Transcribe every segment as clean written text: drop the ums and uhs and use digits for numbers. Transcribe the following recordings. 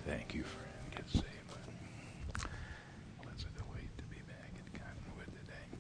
Thank you, friend. Get saved. It's a delight to be back at Cottonwood today.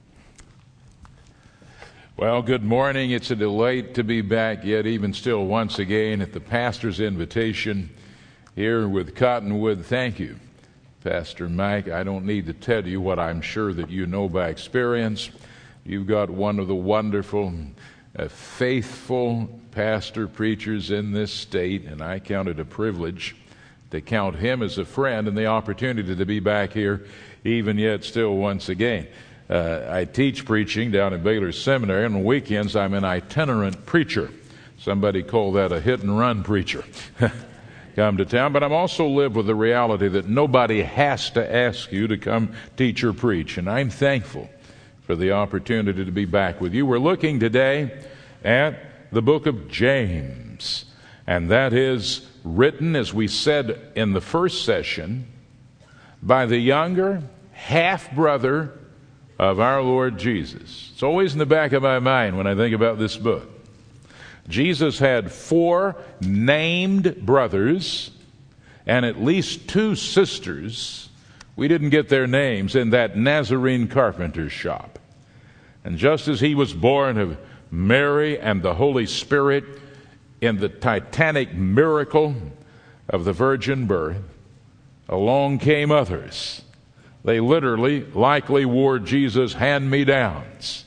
Well, good morning. It's a delight to be back yet even still once again at the pastor's invitation here with Cottonwood. Thank you, Pastor Mike. I don't need to tell you what I'm sure that you know by experience. You've got one of the wonderful, faithful pastor preachers in this state, and I count it a privilege to count him as a friend and the opportunity to be back here even yet still once again. I teach preaching down at Baylor Seminary, and on weekends I'm an itinerant preacher. Somebody call that a hit-and-run preacher. Come to town, but I'm also live with the reality that nobody has to ask you to come teach or preach, and I'm thankful for the opportunity to be back with you. We're looking today at the book of James, and that is written, as we said in the first session, by the younger half-brother of our Lord Jesus. It's always in the back of my mind when I think about this book. Jesus had 4 named brothers and at least 2 sisters. We didn't get their names in that Nazarene carpenter's shop. And just as he was born of Mary and the Holy Spirit in the titanic miracle of the virgin birth, along came others. They literally likely wore Jesus' hand-me-downs.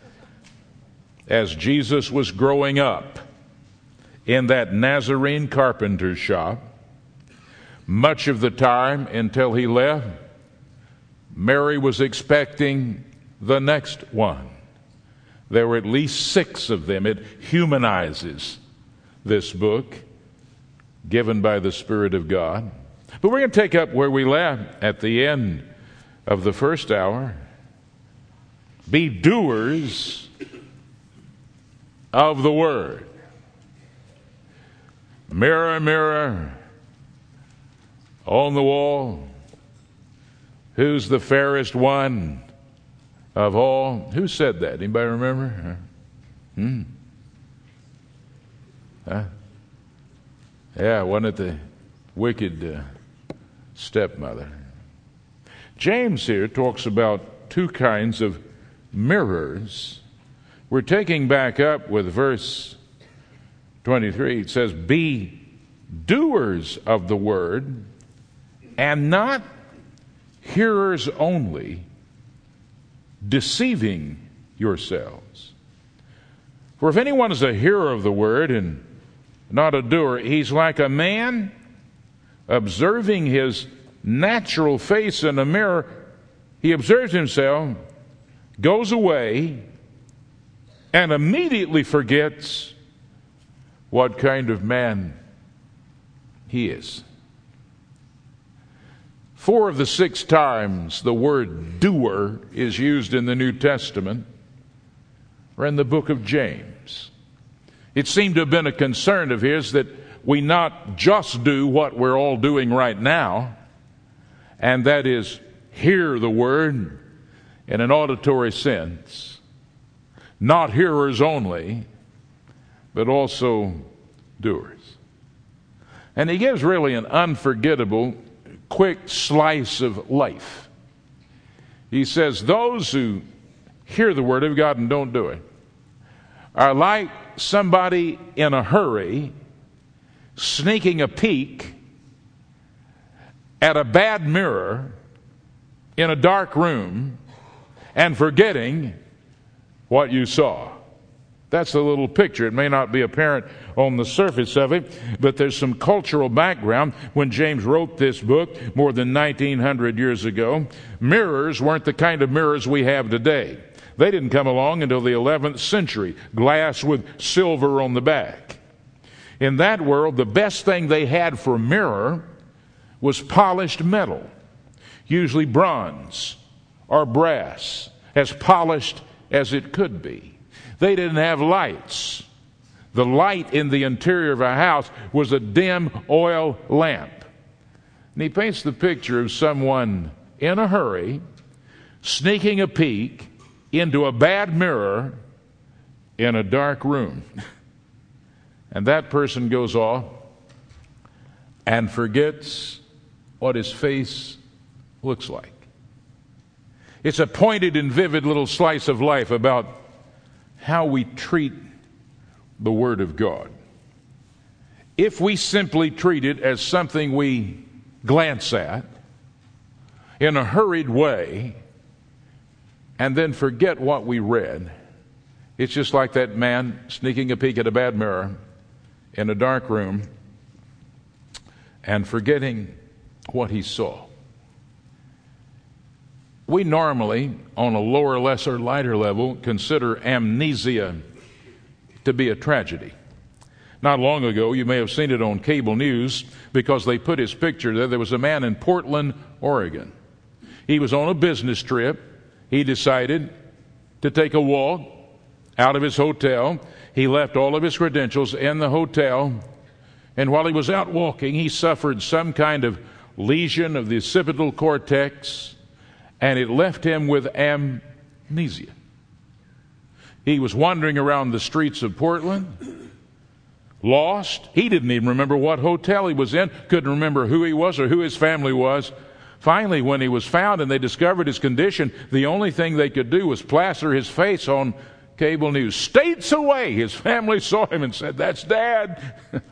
As Jesus was growing up in that Nazarene carpenter's shop, much of the time until he left, Mary was expecting the next one. There were at least 6 of them. It humanizes this book given by the Spirit of God. But we're going to take up where we left at the end of the first hour. Be doers of the word. Mirror, mirror on the wall, who's the fairest one of all? Who said that? Anybody remember? Yeah, wasn't it the wicked stepmother? James here talks about 2 kinds of mirrors. We're taking back up with verse 23. It says, be doers of the word and not hearers only, deceiving yourselves. For if anyone is a hearer of the word and not a doer, he's like a man observing his natural face in a mirror. He observes himself, goes away, and immediately forgets what kind of man he is. 4 of the 6 times the word doer is used in the New Testament or in the book of James. It seemed to have been a concern of his that we not just do what we're all doing right now, and that is hear the word in an auditory sense, not hearers only, but also doers. And he gives really an unforgettable, quick slice of life. He says, those who hear the word of God and don't do it are like somebody in a hurry sneaking a peek at a bad mirror in a dark room and forgetting what you saw. That's a little picture. It may not be apparent on the surface of it, but there's some cultural background. When James wrote this book more than 1900 years ago, mirrors weren't the kind of mirrors we have today. They didn't come along until the 11th century, glass with silver on the back. In that world, the best thing they had for a mirror was polished metal, usually bronze or brass, as polished as it could be. They didn't have lights. The light in the interior of a house was a dim oil lamp. And he paints the picture of someone in a hurry, sneaking a peek into a bad mirror in a dark room. And that person goes off and forgets what his face looks like. It's a pointed and vivid little slice of life about how we treat the Word of God. If we simply treat it as something we glance at in a hurried way and then forget what we read, it's just like that man sneaking a peek at a bad mirror in a dark room and forgetting what he saw. We normally, on a lower, lesser, lighter level, consider amnesia to be a tragedy. Not long ago, you may have seen it on cable news because they put his picture there. There was a man in Portland, Oregon. He was on a business trip. He decided to take a walk out of his hotel. He left all of his credentials in the hotel. And while he was out walking, he suffered some kind of lesion of the occipital cortex, and it left him with amnesia. He was wandering around the streets of Portland, lost. He didn't even remember what hotel he was in, couldn't remember who he was or who his family was. Finally, when he was found and they discovered his condition, the only thing they could do was plaster his face on cable news. States away, his family saw him and said, "That's Dad,"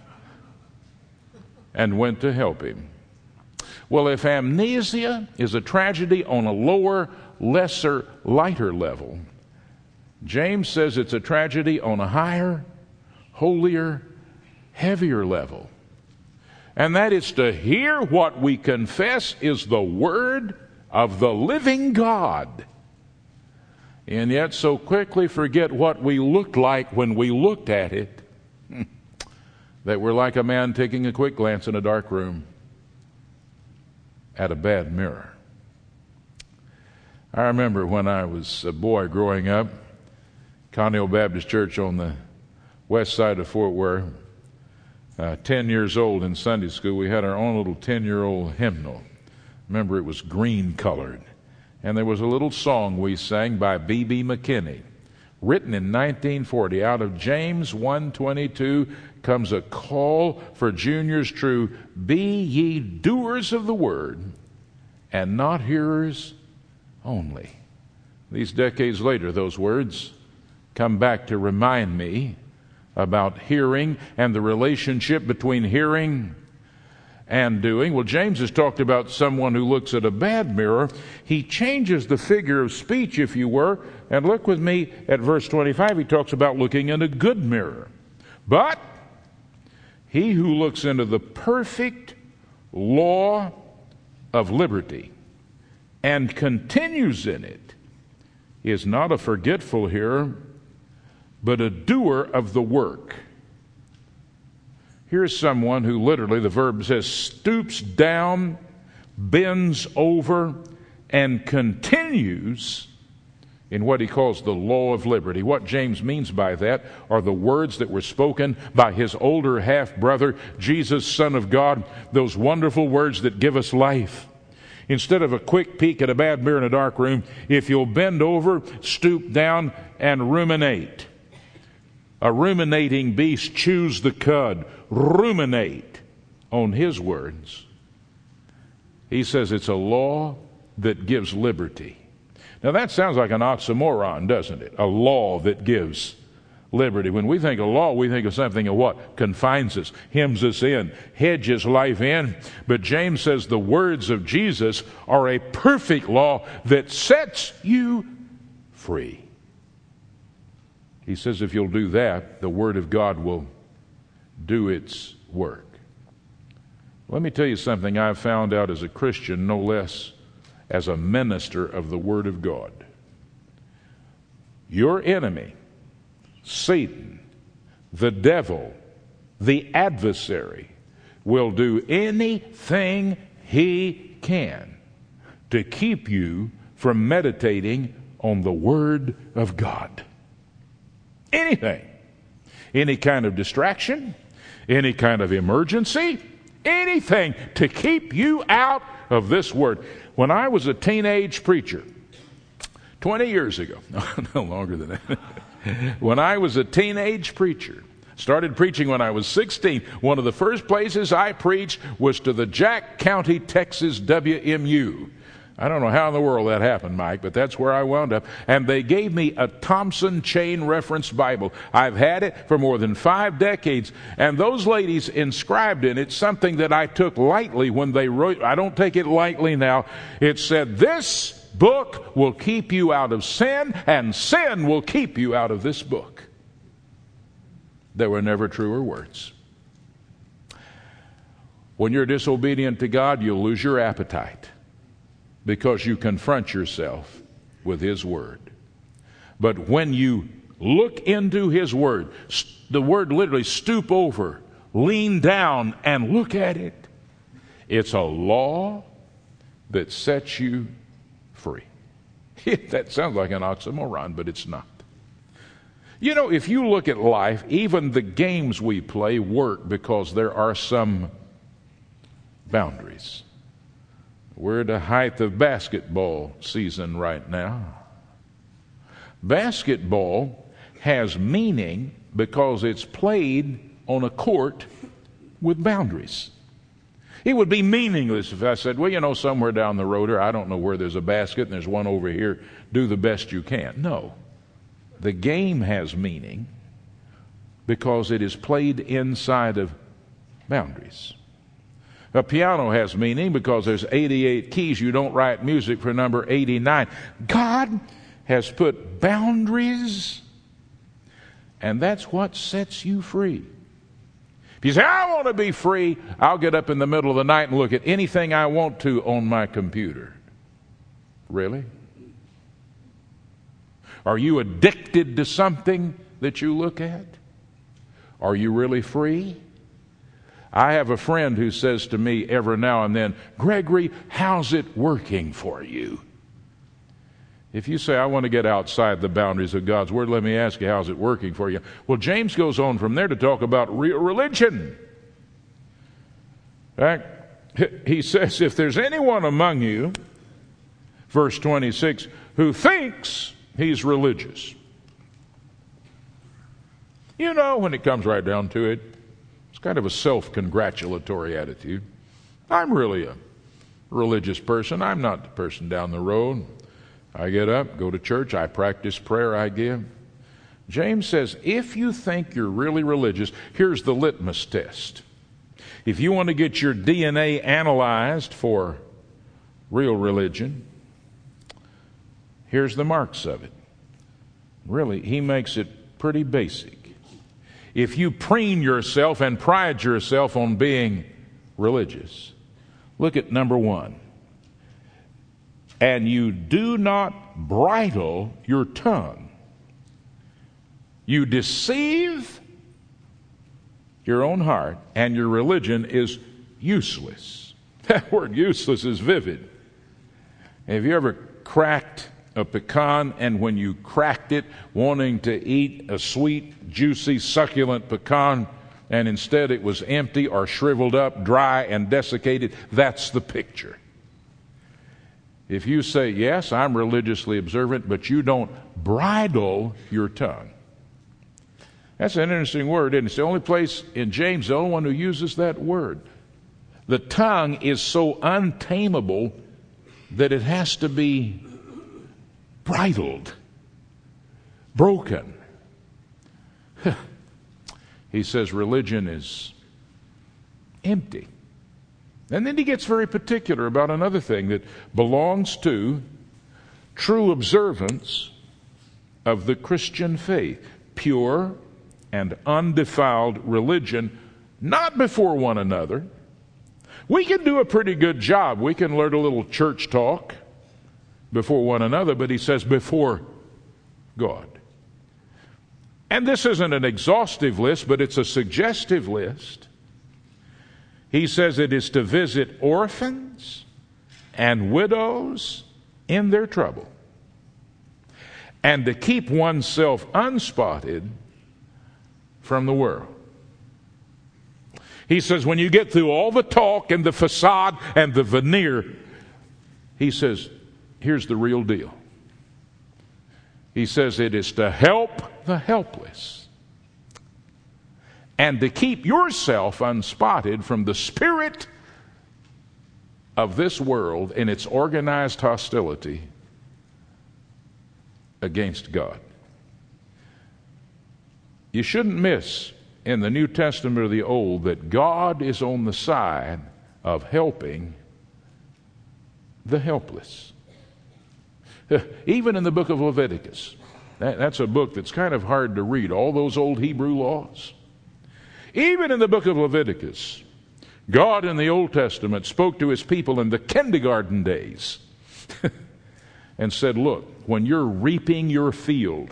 and went to help him. Well, if amnesia is a tragedy on a lower, lesser, lighter level, James says it's a tragedy on a higher, holier, heavier level. And that is to hear what we confess is the Word of the living God, and yet so quickly forget what we looked like when we looked at it, that we're like a man taking a quick glance in a dark room at a bad mirror. I remember when I was a boy growing up, Conneaut Baptist Church on the west side of Fort Worth, 10 years old in Sunday school, we had our own little 10-year-old hymnal. Remember, it was green colored. And there was a little song we sang by B.B. McKinney, written in 1940. Out of James 1:22 comes a call for juniors true. Be ye doers of the word, and not hearers only. These decades later, those words come back to remind me about hearing and the relationship between hearing and doing. Well, James has talked about someone who looks at a bad mirror. He changes the figure of speech, if you were, and look with me at verse 25. He talks about looking in a good mirror. But he who looks into the perfect law of liberty and continues in it is not a forgetful hearer, but a doer of the work. Here's someone who literally, the verb says, stoops down, bends over, and continues in what he calls the law of liberty. What James means by that are the words that were spoken by his older half-brother, Jesus, Son of God, those wonderful words that give us life. Instead of a quick peek at a bad mirror in a dark room, if you'll bend over, stoop down, and ruminate. A ruminating beast chews the cud. Ruminate on his words. He says it's a law that gives liberty. Now that sounds like an oxymoron, doesn't it? A law that gives liberty. When we think of law, we think of something of what? Confines us, hems us in, hedges life in. But James says the words of Jesus are a perfect law that sets you free. He says if you'll do that, the Word of God will do its work. Let me tell you something I've found out as a Christian, no less as a minister of the Word of God. Your enemy, Satan, the devil, the adversary, will do anything he can to keep you from meditating on the Word of God. Anything. Any kind of distraction, any kind of emergency, anything to keep you out of this Word. When I was a teenage preacher, 20 years ago, no longer than that, when I was a teenage preacher, Started preaching when I was 16. One of the first places I preached was to the Jack County, Texas WMU. I don't know how in the world that happened, Mike, but that's where I wound up. And they gave me a Thompson Chain Reference Bible. I've had it for more than 5 decades. And those ladies inscribed in it something that I took lightly when they wrote. I don't take it lightly now. It said, "This book will keep you out of sin, and sin will keep you out of this book." There were never truer words. When you're disobedient to God, you'll lose your appetite, because you confront yourself with His Word. But when you look into His Word, the word literally stoop over, lean down, and look at it, it's a law that sets you free. That sounds like an oxymoron, but it's not. You know, if you look at life, even the games we play work because there are some boundaries. We're at the height of basketball season right now. Basketball has meaning because it's played on a court with boundaries. It would be meaningless if I said, well, you know, somewhere down the road here, I don't know where there's a basket and there's one over here, do the best you can. No. The game has meaning because it is played inside of boundaries. A piano has meaning because there's 88 keys. You don't write music for number 89. God has put boundaries, and that's what sets you free. If you say, I want to be free, I'll get up in the middle of the night and look at anything I want to on my computer. Really? Are you addicted to something that you look at? Are you really free? I have a friend who says to me every now and then, Gregory, how's it working for you? If you say, I want to get outside the boundaries of God's Word, let me ask you, how's it working for you? Well, James goes on from there to talk about real religion. In fact, he says, if there's anyone among you, verse 26, who thinks he's religious. You know, when it comes right down to it, it's kind of a self-congratulatory attitude. I'm really a religious person. I'm not the person down the road. I get up, go to church, I practice prayer, I give. James says, if you think you're really religious, here's the litmus test. If you want to get your DNA analyzed for real religion, here's the marks of it. Really, he makes it pretty basic. If you preen yourself and pride yourself on being religious, look at number 1. And you do not bridle your tongue. You deceive your own heart, and your religion is useless. That word useless is vivid. Have you ever cracked a pecan, and when you cracked it, wanting to eat a sweet, juicy, succulent pecan, and instead it was empty or shriveled up, dry, and desiccated? That's the picture. If you say, yes, I'm religiously observant, but you don't bridle your tongue. That's an interesting word, isn't it? It's the only place in James, the only one who uses that word. The tongue is so untamable that it has to be bridled, broken. He says religion is empty. And then he gets very particular about another thing that belongs to true observance of the Christian faith. Pure and undefiled religion, not before one another. We can do a pretty good job. We can learn a little church talk before one another, but he says before God. And this isn't an exhaustive list, but it's a suggestive list. He says it is to visit orphans and widows in their trouble, and to keep oneself unspotted from the world. He says when you get through all the talk and the facade and the veneer, he says, here's the real deal. He says it is to help the helpless and to keep yourself unspotted from the spirit of this world in its organized hostility against God. You shouldn't miss in the New Testament or the Old that God is on the side of helping the helpless. Even in the book of Leviticus, that's a book that's kind of hard to read, all those old Hebrew laws. Even in the book of Leviticus, God in the Old Testament spoke to his people in the kindergarten days and said, look, when you're reaping your field,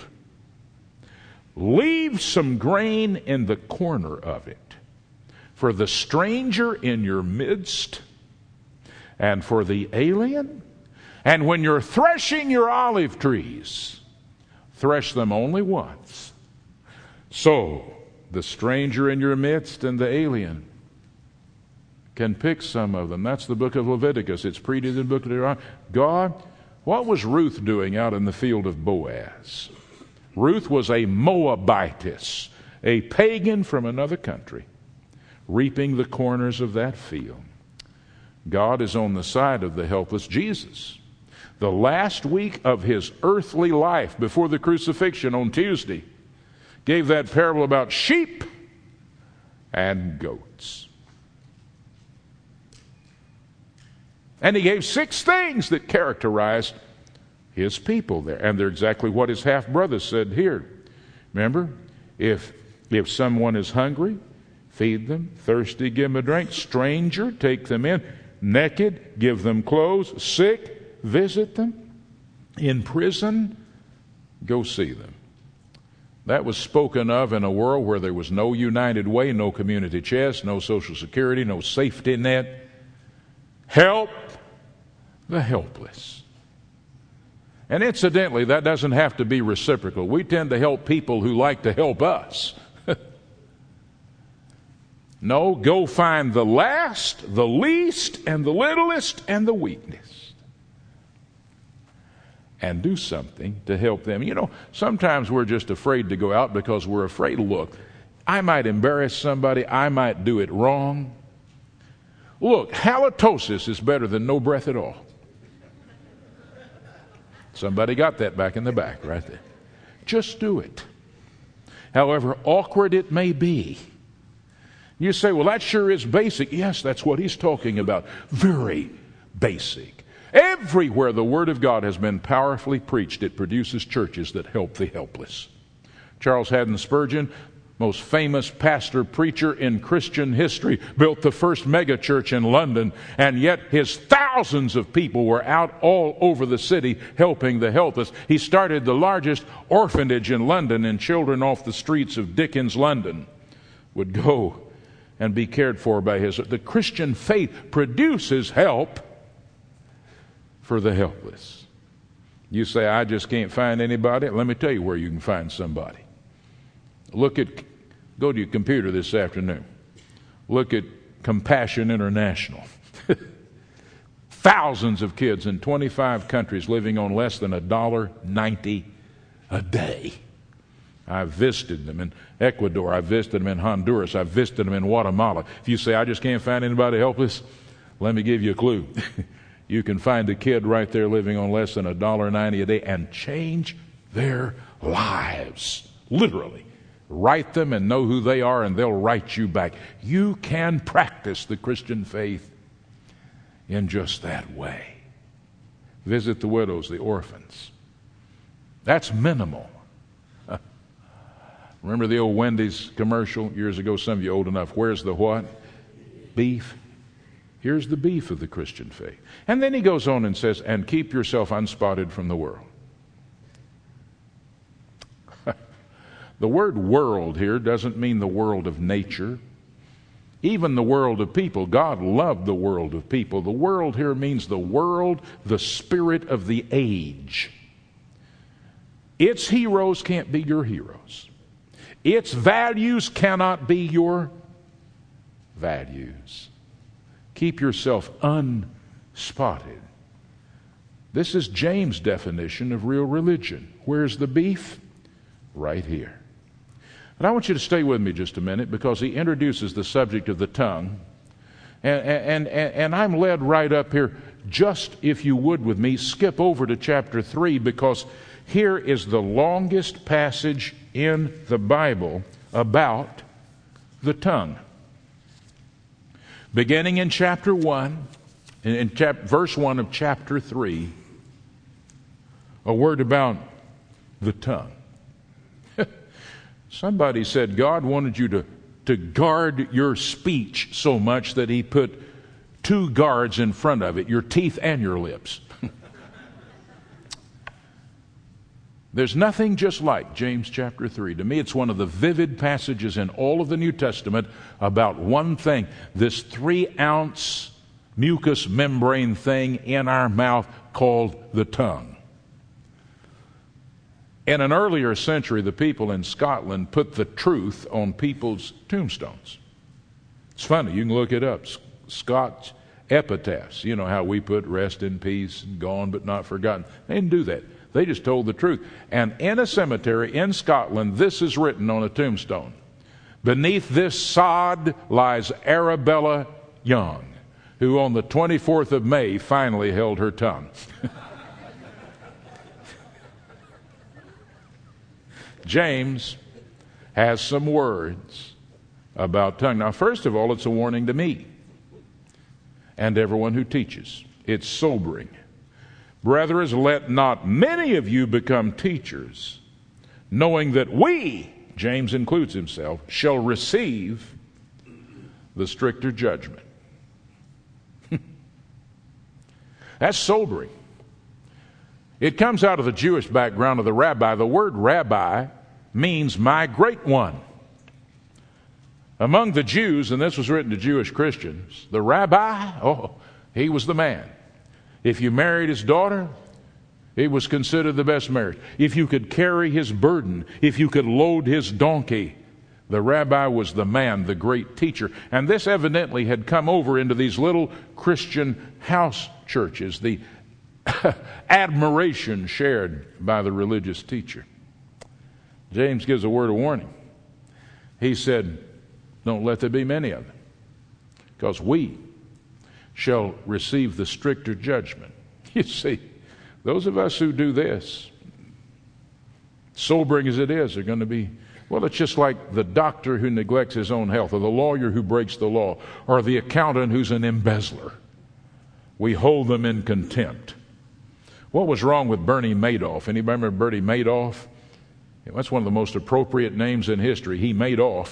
leave some grain in the corner of it for the stranger in your midst and for the alien. And when you're threshing your olive trees, thresh them only once. So the stranger in your midst and the alien can pick some of them. That's the book of Leviticus. It's preceded in the book of Deuteronomy. God, what was Ruth doing out in the field of Boaz? Ruth was a Moabitess, a pagan from another country, reaping the corners of that field. God is on the side of the helpless. Jesus, the last week of his earthly life before the crucifixion on Tuesday, gave that parable about sheep and goats. And he gave 6 things that characterized his people there. And they're exactly what his half-brother said here. Remember, if someone is hungry, feed them. Thirsty, give them a drink. Stranger, take them in. Naked, give them clothes. Sick, visit them. In prison, go see them. That was spoken of in a world where there was no United Way, no community chest, no Social Security, no safety net. Help the helpless. And incidentally, that doesn't have to be reciprocal. We tend to help people who like to help us. No, go find the last, the least, and the littlest, and the weakest. And do something to help them. You know, sometimes we're just afraid to go out because we're afraid, look, I might embarrass somebody, I might do it wrong. Look, halitosis is better than no breath at all. Somebody got that back in the back right there. Just do it. However awkward it may be. You say, well, that sure is basic. Yes, that's what he's talking about. Very basic. Everywhere the Word of God has been powerfully preached, it produces churches that help the helpless. Charles Haddon Spurgeon, most famous pastor preacher in Christian history, built the first megachurch in London, and yet his thousands of people were out all over the city helping the helpless. He started the largest orphanage in London, and children off the streets of Dickens, London, would go and be cared for by his. The Christian faith produces help for the helpless. You say, I just can't find anybody. Let me tell you where you can find somebody. Go to your computer this afternoon. Look at Compassion International. Thousands of kids in 25 countries living on less than $1.90 a day. I've visited them in Ecuador. I've visited them in Honduras. I've visited them in Guatemala. If you say, I just can't find anybody helpless, let me give you a clue. You can find a kid right there living on less than $1.90 a day and change their lives. Literally. Write them and know who they are, and they'll write you back. You can practice the Christian faith in just that way. Visit the widows, the orphans. That's minimal. Remember the old Wendy's commercial years ago? Some of you old enough. Where's the what? Beef. Here's the beef of the Christian faith. And then he goes on and says, and keep yourself unspotted from the world. The word world here doesn't mean the world of nature. Even the world of people. God loved the world of people. The world here means the world, the spirit of the age. Its heroes can't be your heroes. Its values cannot be your values. Keep yourself unspotted. This is James' definition of real religion. Where's the beef? Right here. But I want you to stay with me just a minute, because he introduces the subject of the tongue. And I'm led right up here. Just, if you would with me, skip over to chapter 3, because here is the longest passage in the Bible about the tongue. Beginning in chapter 1, in verse 1 of chapter 3, a word about the tongue. Somebody said God wanted you to guard your speech so much that he put 2 guards in front of it, your teeth and your lips. There's nothing just like James chapter 3. To me, it's one of the vivid passages in all of the New Testament about one thing, this 3-ounce mucous membrane thing in our mouth called the tongue. In an earlier century, the people in Scotland put the truth on people's tombstones. It's funny, you can look it up. Scots epitaphs, you know how we put rest in peace and gone but not forgotten. They didn't do that. They just told the truth. And in a cemetery in Scotland, this is written on a tombstone. Beneath this sod lies Arabella Young, who on the 24th of May finally held her tongue. James has some words about tongue. Now, first of all, it's a warning to me and everyone who teaches. It's sobering. Brothers, let not many of you become teachers, knowing that we, James includes himself, shall receive the stricter judgment. That's sobering. It comes out of the Jewish background of the rabbi. The word rabbi means my great one. Among the Jews, and this was written to Jewish Christians, the rabbi, he was the man. If you married his daughter, it was considered the best marriage. If you could carry his burden, if you could load his donkey, the rabbi was the man, the great teacher. And this evidently had come over into these little Christian house churches, the admiration shared by the religious teacher. James gives a word of warning. He said, don't let there be many of them, because we shall receive the stricter judgment. You see, those of us who do this, sobering as it is, are going to be, well, it's just like the doctor who neglects his own health, or the lawyer who breaks the law, or the accountant who's an embezzler. We hold them in contempt. What was wrong with Bernie Madoff? Anybody remember Bernie Madoff? That's one of the most appropriate names in history. He made off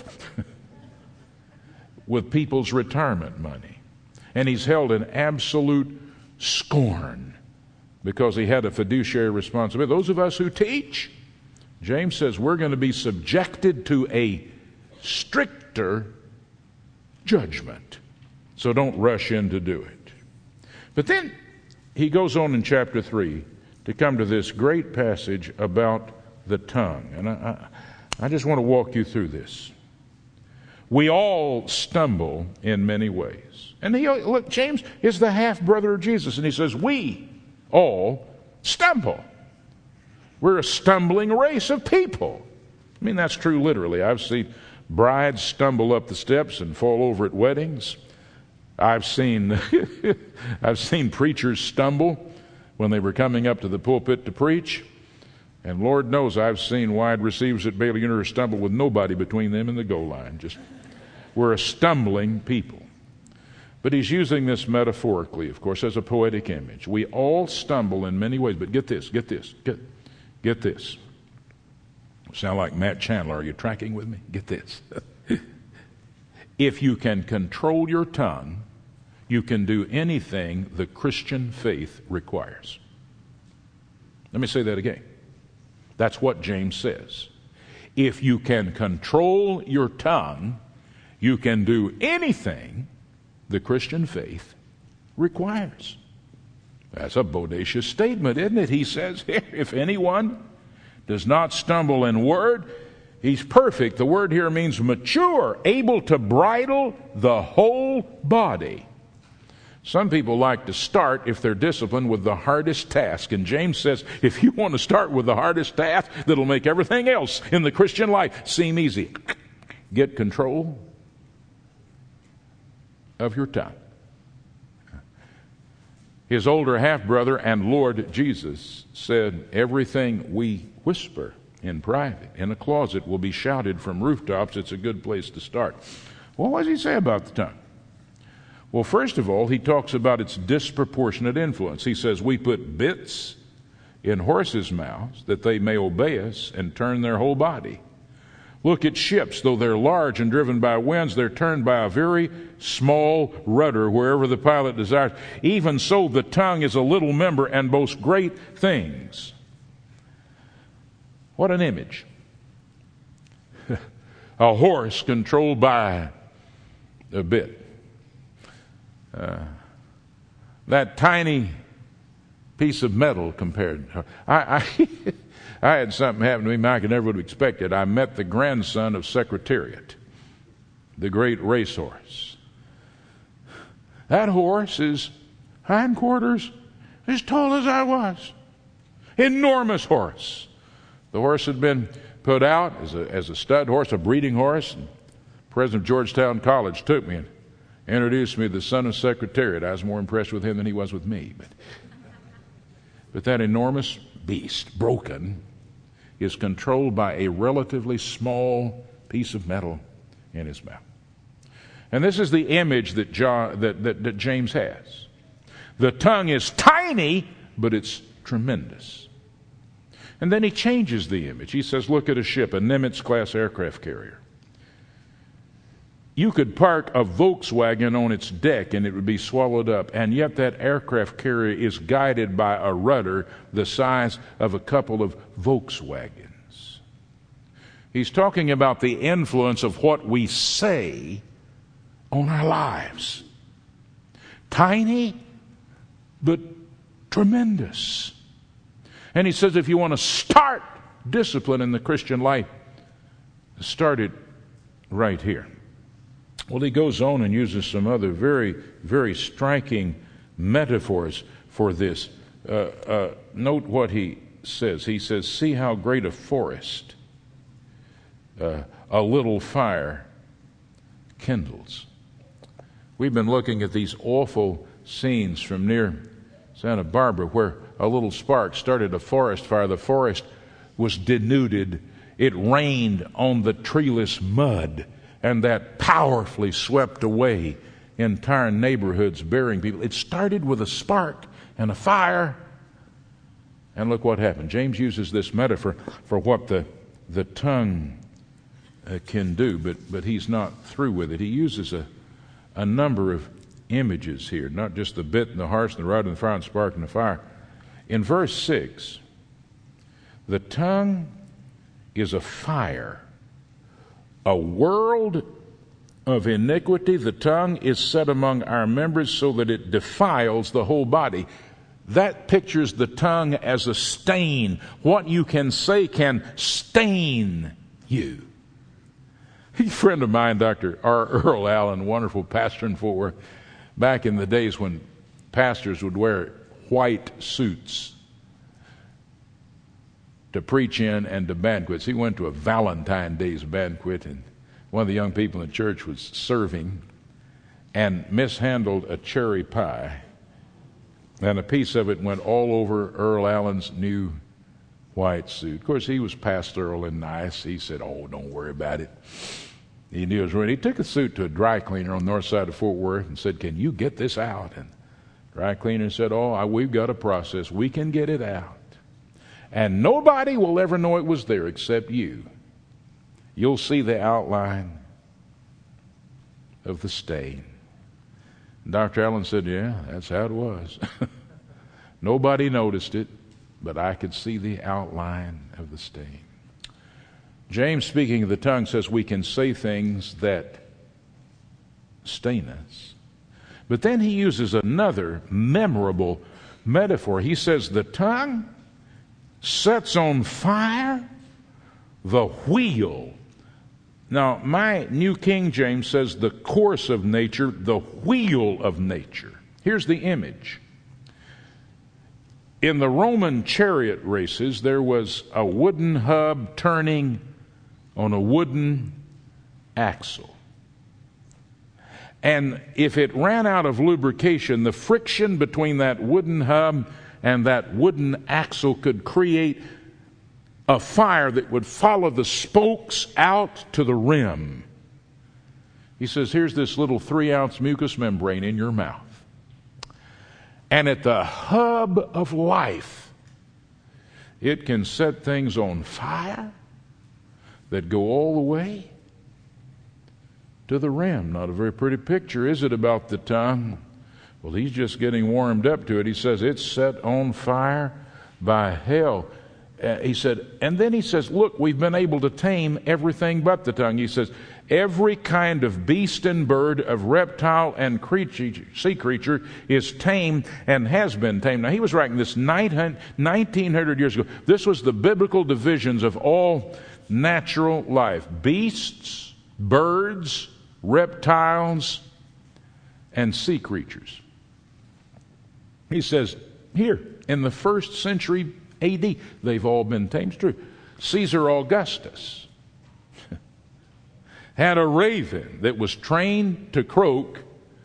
with people's retirement money. And he's held in absolute scorn because he had a fiduciary responsibility. Those of us who teach, James says we're going to be subjected to a stricter judgment. So don't rush in to do it. But then he goes on in chapter 3 to come to this great passage about the tongue. And I just want to walk you through this. We all stumble in many ways. And look, James is the half-brother of Jesus, and he says, we all stumble. We're a stumbling race of people. I mean, that's true literally. I've seen brides stumble up the steps and fall over at weddings. I've seen preachers stumble when they were coming up to the pulpit to preach. And Lord knows I've seen wide receivers at Baylor University stumble with nobody between them and the goal line. We're a stumbling people. But he's using this metaphorically, of course, as a poetic image. We all stumble in many ways, but get this. Sound like Matt Chandler. Are you tracking with me? Get this. If you can control your tongue, you can do anything the Christian faith requires. Let me say that again. That's what James says. If you can control your tongue, you can do anything the Christian faith requires. That's a bodacious statement, isn't it? He says here, if anyone does not stumble in word, he's perfect. The word here means mature, able to bridle the whole body. Some people like to start, if they're disciplined, with the hardest task. And James says, if you want to start with the hardest task that'll make everything else in the Christian life seem easy, get control of your tongue. His older half-brother and Lord Jesus said, everything we whisper in private, in a closet, will be shouted from rooftops. It's a good place to start. Well, what does he say about the tongue? Well, first of all, he talks about its disproportionate influence. He says, we put bits in horses' mouths that they may obey us and turn their whole body. Look at ships. Though they're large and driven by winds, they're turned by a very small rudder wherever the pilot desires. Even so, the tongue is a little member and boasts great things. What an image. A horse controlled by a bit. That tiny piece of metal compared. I had something happen to me Mike never would have expected. I met the grandson of Secretariat, the great racehorse. That horse is hindquarters as tall as I was. Enormous horse. The horse had been put out as a stud horse, a breeding horse. And President of Georgetown College took me and introduced me to the son of Secretariat. I was more impressed with him than he was with me. But that enormous beast, broken, is controlled by a relatively small piece of metal in his mouth. And this is the image that James has. The tongue is tiny, but it's tremendous. And then he changes the image. He says, look at a ship, a Nimitz-class aircraft carrier. You could park a Volkswagen on its deck and it would be swallowed up, and yet that aircraft carrier is guided by a rudder the size of a couple of Volkswagens. He's talking about the influence of what we say on our lives. Tiny, but tremendous. And he says if you want to start discipline in the Christian life, start it right here. Well, he goes on and uses some other very, very striking metaphors for this. Note what he says. He says, see how great a forest a little fire kindles. We've been looking at these awful scenes from near Santa Barbara where a little spark started a forest fire. The forest was denuded. It rained on the treeless mud, and that powerfully swept away entire neighborhoods, burying people. It started with a spark and a fire, and look what happened. James uses this metaphor for what the tongue can do, but he's not through with it. He uses a number of images here, not just the bit and the horse and the rod and the fire and the spark and the fire. In verse 6, the tongue is a fire, a world of iniquity. The tongue is set among our members so that it defiles the whole body. That pictures the tongue as a stain. What you can say can stain you. A friend of mine, Dr. R. Earl Allen, wonderful pastor in Fort Worth, back in the days when pastors would wear white suits to preach in and to banquets. He went to a Valentine's Day banquet, and one of the young people in the church was serving and mishandled a cherry pie, and a piece of it went all over Earl Allen's new white suit. Of course, he was pastoral and nice. He said, oh, don't worry about it. He knew it was ruined. He took a suit to a dry cleaner on the north side of Fort Worth and said, can you get this out? And the dry cleaner said, we've got a process. We can get it out. And nobody will ever know it was there except you. You'll see the outline of the stain. And Dr. Allen said, yeah, that's how it was. Nobody noticed it, but I could see the outline of the stain. James, speaking of the tongue, says we can say things that stain us. But then he uses another memorable metaphor. He says the tongue sets on fire the wheel. Now, my New King James says the course of nature, the wheel of nature. Here's the image. In the Roman chariot races, there was a wooden hub turning on a wooden axle. And if it ran out of lubrication, the friction between that wooden hub and that wooden axle could create a fire that would follow the spokes out to the rim. He says, here's this little 3-ounce mucous membrane in your mouth. And at the hub of life, it can set things on fire that go all the way to the rim. Not a very pretty picture, is it, about the tongue? Well, he's just getting warmed up to it. He says it's set on fire by hell. He said, and then he says, look, we've been able to tame everything but the tongue. He says, every kind of beast and bird, of reptile and sea creature is tamed and has been tamed. Now, he was writing this 1900 years ago. This was the biblical divisions of all natural life. Beasts, birds, reptiles, and sea creatures. He says, here, in the 1st century A.D., they've all been tamed. It's true. Caesar Augustus had a raven that was trained to croak,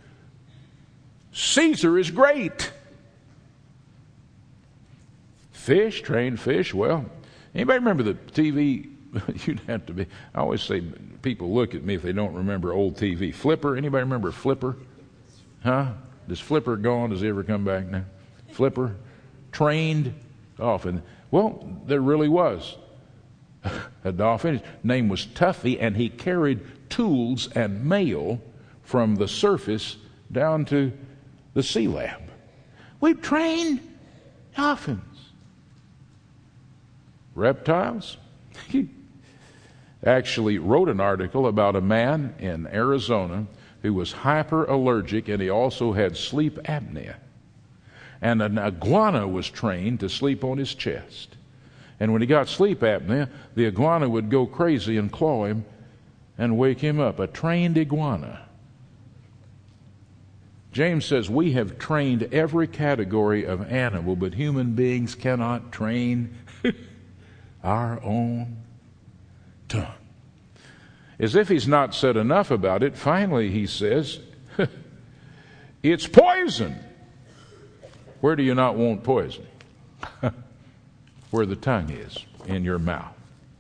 Caesar is great. Fish, trained fish. Well, anybody remember the TV? You'd have to be. I always say people look at me if they don't remember old TV. Flipper. Anybody remember Flipper? Huh? Does Flipper gone? Does he ever come back now? Flipper. Trained dolphin. Well, there really was a dolphin. His name was Tuffy, and he carried tools and mail from the surface down to the sea lab. We've trained dolphins. Reptiles. He actually wrote an article about a man in Arizona who was hyperallergic, and he also had sleep apnea. And an iguana was trained to sleep on his chest. And when he got sleep apnea, the iguana would go crazy and claw him and wake him up. A trained iguana. James says we have trained every category of animal, but human beings cannot train our own tongue. As if he's not said enough about it, finally he says, it's poison. Where do you not want poison? Where the tongue is, in your mouth.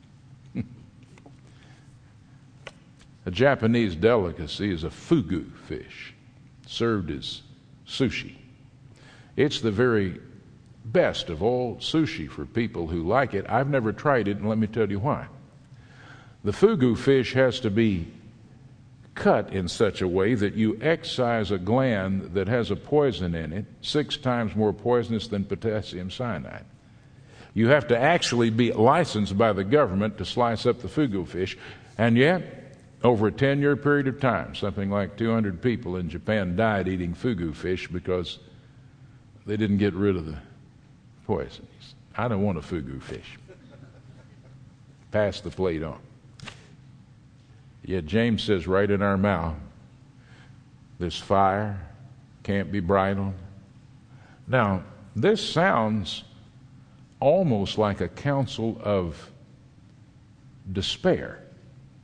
A Japanese delicacy is a fugu fish, served as sushi. It's the very best of all sushi for people who like it. I've never tried it, and let me tell you why. The fugu fish has to be cut in such a way that you excise a gland that has a poison in it, 6 times more poisonous than potassium cyanide. You have to actually be licensed by the government to slice up the fugu fish, and yet, over a 10-year period of time, something like 200 people in Japan died eating fugu fish because they didn't get rid of the poison. I don't want a fugu fish. Pass the plate on. Yet James says right in our mouth, this fire can't be bridled. Now, this sounds almost like a counsel of despair.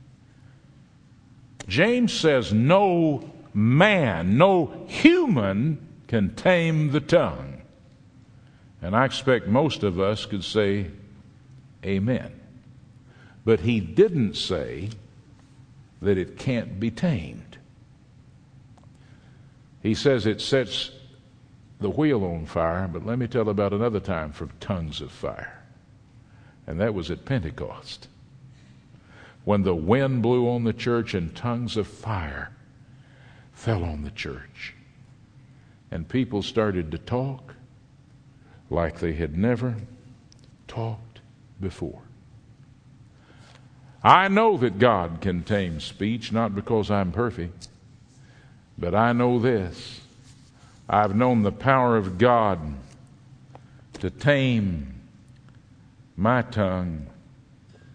James says no man, no human can tame the tongue. And I expect most of us could say amen. But he didn't say that it can't be tamed. He says it sets the wheel on fire, but let me tell about another time for tongues of fire. And that was at Pentecost, when the wind blew on the church and tongues of fire fell on the church. And people started to talk like they had never talked before. I know that God can tame speech, not because I'm perfect, but I know this. I've known the power of God to tame my tongue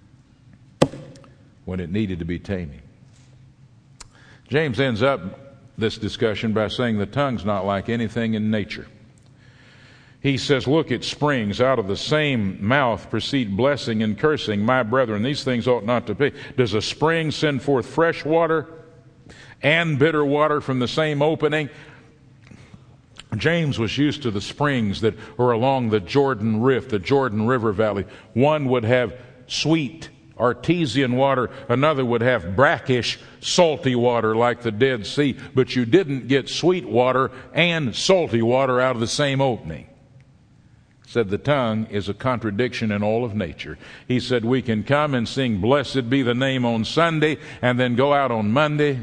when it needed to be taming. James ends up this discussion by saying the tongue's not like anything in nature. He says, look, it springs out of the same mouth proceed blessing and cursing. My brethren, these things ought not to be. Does a spring send forth fresh water and bitter water from the same opening? James was used to the springs that were along the Jordan Rift, the Jordan River Valley. One would have sweet, artesian water. Another would have brackish, salty water like the Dead Sea. But you didn't get sweet water and salty water out of the same opening. Said the tongue is a contradiction in all of nature. He said we can come and sing blessed be the name on Sunday and then go out on Monday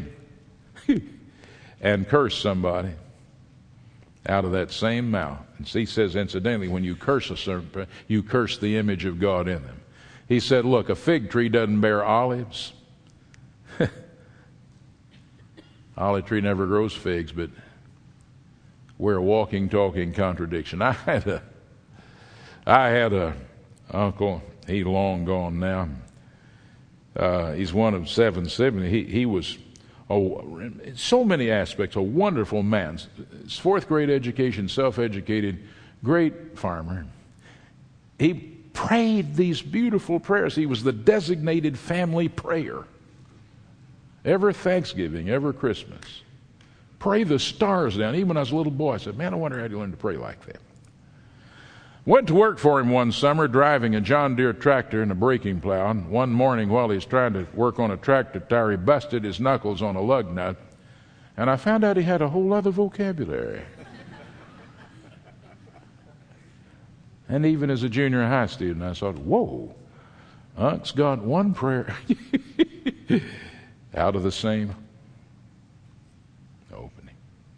and curse somebody out of that same mouth. And he says, incidentally, when you curse a certain, you curse the image of God in them. He said, look, a fig tree doesn't bear olives. Olive tree never grows figs, but we're a walking, talking contradiction. I had a uncle, he's long gone now. He's one of 770. He was, in so many aspects, a wonderful man. His fourth grade education, self-educated, great farmer. He prayed these beautiful prayers. He was the designated family prayer. Every Thanksgiving, every Christmas. Pray the stars down. Even when I was a little boy, I said, man, I wonder how you learn to pray like that. Went to work for him one summer driving a John Deere tractor and a braking plow. And one morning while he was trying to work on a tractor tire, he busted his knuckles on a lug nut. And I found out he had a whole other vocabulary. And even as a junior high student, I thought, whoa, Unc's got one prayer out of the same opening.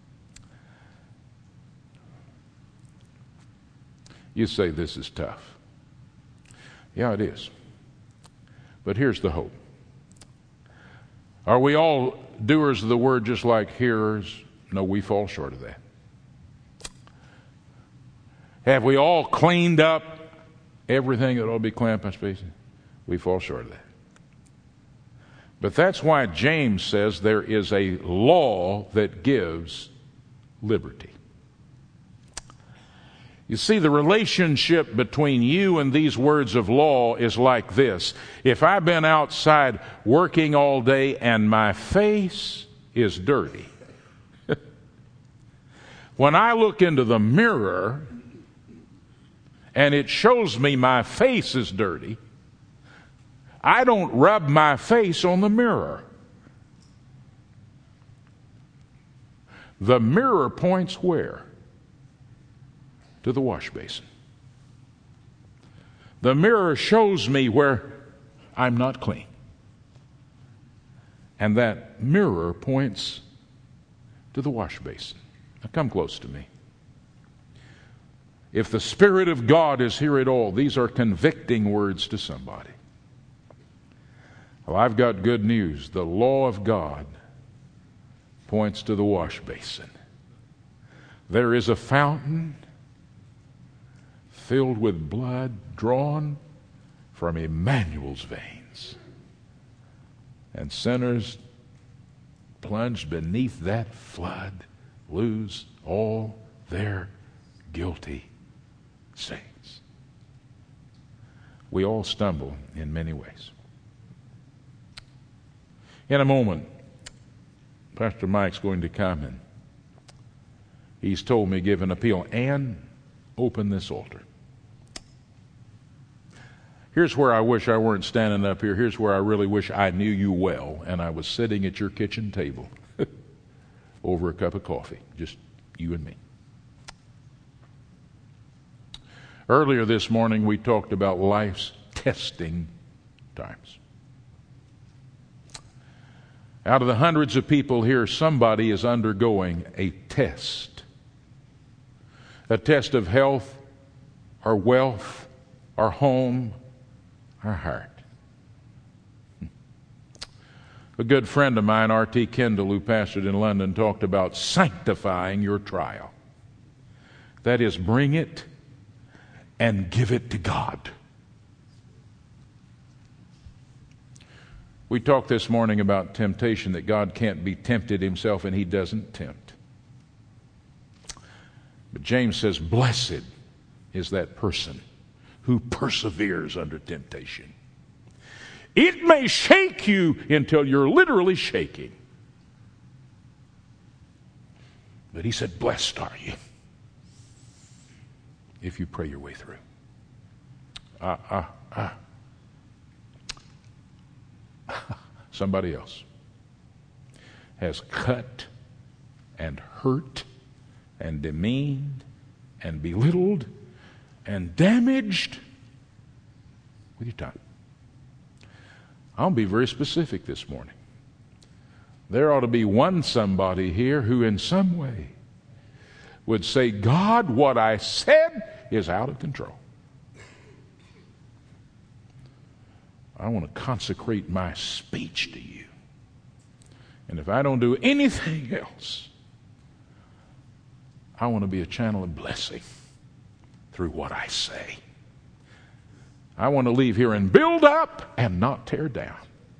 You say this is tough. Yeah, it is. But here's the hope. Are we all doers of the word just like hearers? No, we fall short of that. Have we all cleaned up everything that ought to be cleaned up? We fall short of that. But that's why James says there is a law that gives liberty. You see, the relationship between you and these words of law is like this. If I've been outside working all day and my face is dirty, when I look into the mirror and it shows me my face is dirty, I don't rub my face on the mirror. The mirror points where? To the wash basin. The mirror shows me where I'm not clean. And that mirror points to the wash basin. Now come close to me. If the Spirit of God is here at all, these are convicting words to somebody. Well, I've got good news. The law of God points to the wash basin. There is a fountain filled with blood drawn from Emmanuel's veins. And sinners plunged beneath that flood lose all their guilty saints. We all stumble in many ways. In a moment, Pastor Mike's going to come and he's told me, give an appeal, and open this altar. Here's where I wish I weren't standing up here. Here's where I really wish I knew you well and I was sitting at your kitchen table over a cup of coffee, just you and me. Earlier this morning, we talked about life's testing times. Out of the hundreds of people here, somebody is undergoing a test. A test of health, our wealth, our home, our heart. A good friend of mine, R.T. Kendall, who pastored in London, talked about sanctifying your trial. That is, bring it and give it to God. We talked this morning about temptation, that God can't be tempted himself, and he doesn't tempt. But James says, blessed is that person who perseveres under temptation. It may shake you until you're literally shaking. But he said, blessed are you if you pray your way through. Somebody else has cut and hurt and demeaned and belittled and damaged with your tongue. I'll be very specific this morning. There ought to be one somebody here who in some way would say, God, what I said is out of control. I want to consecrate my speech to you. And if I don't do anything else, I want to be a channel of blessing through what I say. I want to leave here and build up and not tear down.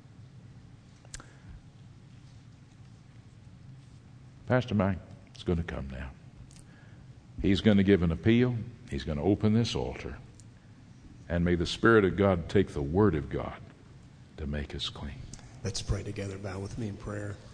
Pastor Mike is going to come now. He's going to give an appeal. He's going to open this altar. And may the Spirit of God take the Word of God to make us clean. Let's pray together. Bow with me in prayer.